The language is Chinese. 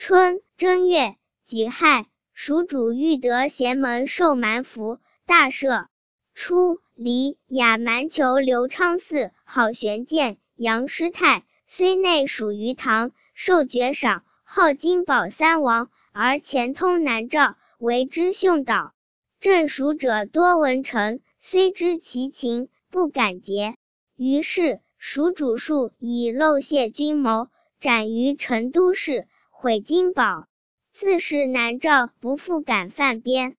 春正月己亥，蜀主欲得贤门受蛮服，大赦。初，李亚蛮求刘昌嗣好玄鉴，杨师太虽内属于唐，受爵赏，号金宝三王，而钱通南诏，为之训导。镇蜀者多文臣，虽知其情，不敢节。于是蜀主数以漏泄军谋，斩于成都市，毁金宝。自是南诏不复敢犯边。